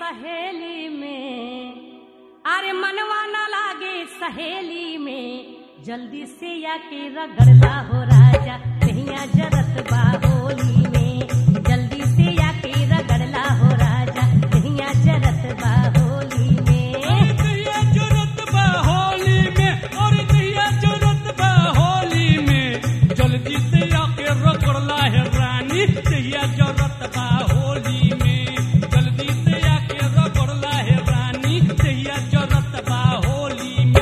सहेली में, अरे मनवा न लागे सहेली में, जल्दी से आके रगड़ला हो राजा कहिया जरत बा होली में, जल्दी से आके रगड़ला हो राजा कहिया जरत बा होली में। कहिया जरत बा होली में, और कहिया जरत बा होली में, जल्दी से आके रगड़ला है रानी कहिया जरत बा होली में, जल्दी से आके रगड़ला है रानी कहिया जरत बा होली में।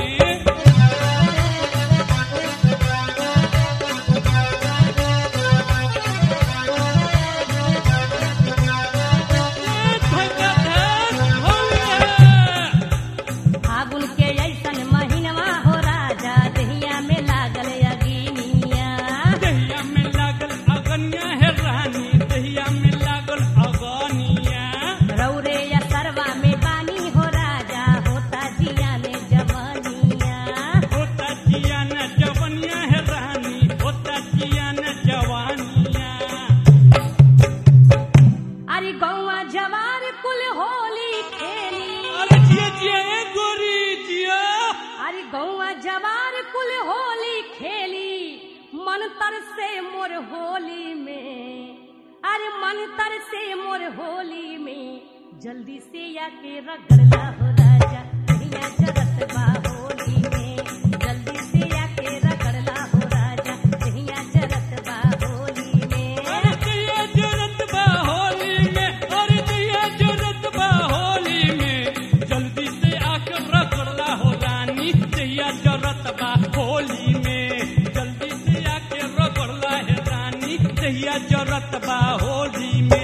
फागुन के ऐसन महीनवा हो राजा दहिया में लागल अगिनिया, दहिया में लागल अगनिया है रानी दहिया में लागल अगनिया, रौरे या सरवा में पानी हो राजा होता जिया में जवानिया, होता जिया न जवनिया है रानी होता जिया न जवानिया। अरे गौवा जवार कुल होली खेली, अरे जिया जिया ए गोरी जिया, अरे गौवा जवार कुल होली खेली, मन तर से मोर होली में, अरे मन तर से मोर होली में, जल्दी से आके रगड़ला हो राजा कहिया जरत बा होली में, जल्दी से आके रगड़ला हो राजा कहिया जरत बा होली में। अरे कहिया जरत बा होली में, अरे कहिया जरत बा होली में, जल्दी से आके रगड़ला हो रानी कहिया जरत बा होली में, जल्दी से आके रगड़ला है रानी कहिया जरत बा होली में।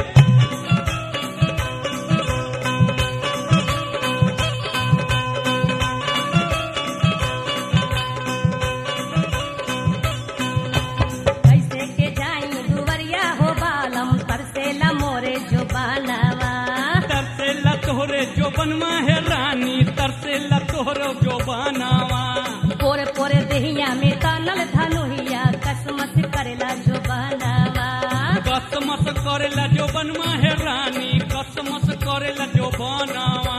कैसे के जाई दुवरिया हो बालम तरसेला मोरे जो बानावा, तरसेला तोहरे जो बनवा है रानी तरसेला तोहरो जो बनावा, पोरे पोरे देहिया में तानल धनुहिया कसमत करेला जो बानावा, कसमस करेला जो बनवा है रानी कसमस करेला जो बनावा।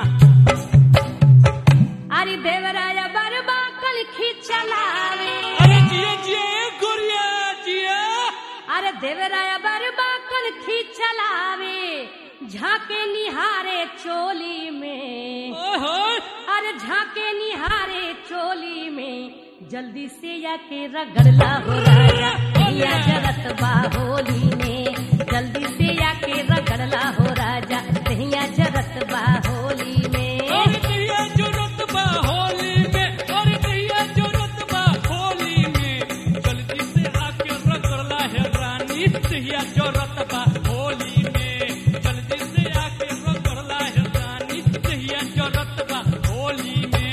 अरे देवराया बरबा कल खिचलावे, अरे जिया जिया ए गोरिया जिया, अरे देवराया बरबा कल खिचलावे, झाके निहारे चोली में, ओहो अरे झाके निहारे चोली में, जल्दी से आके रगड़ला हो राजा कहिया जरत बा होली में, जल्दी से आके रगड़ला हो राजा कहिया जरत बा होली में। और कहिया जरत बा होली में, और कहिया जरत बा होली में, जल्दी से आके रगड़ला है रानी कहिया जरत बा होली में, जल्दी से आके रगड़ला है रानी कहिया जरत बा होली में।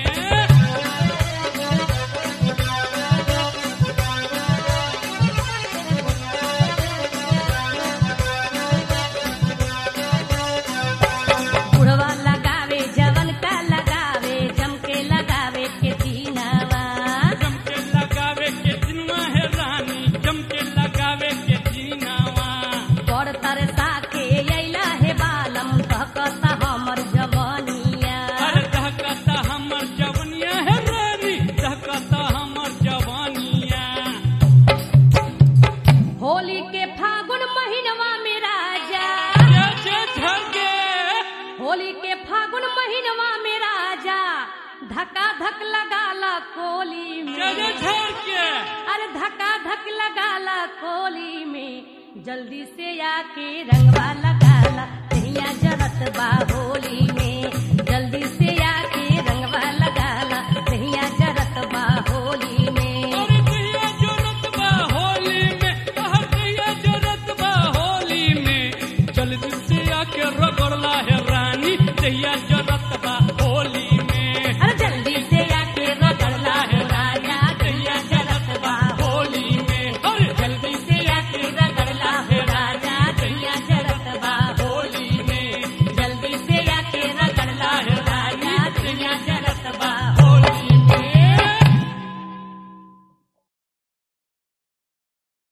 बुढ़वा लगावे जवन का लगावे, जमके लगावे के दीनावा, जमके लगावे के दिनवा है रानी जमके लगावे के दीनावा, बड़ तरसा के अइला हे बालम कहकता हमर जवानिया, अरे दहकता हमर जवनिया है रानी दहकता हमर जवानिया। होली के फागुन महीनवा में राजा, जैसे झरके होली के फागुन महीनवा में राजा धक्का धक लगाला कोली में, जैसे झरके अरे धक्का धक लगाला कोली में, जल्दी से आके रंगवा लगाला कहिया जरत बा होली में, जल्दी से आके रंगवा लगाला कहिया जरत बा होली में। और कहिया जरत बा होली में, और कहिया जरत बा होली में, जल्दी से आके रगड़ला है रानी कहिया जरत बा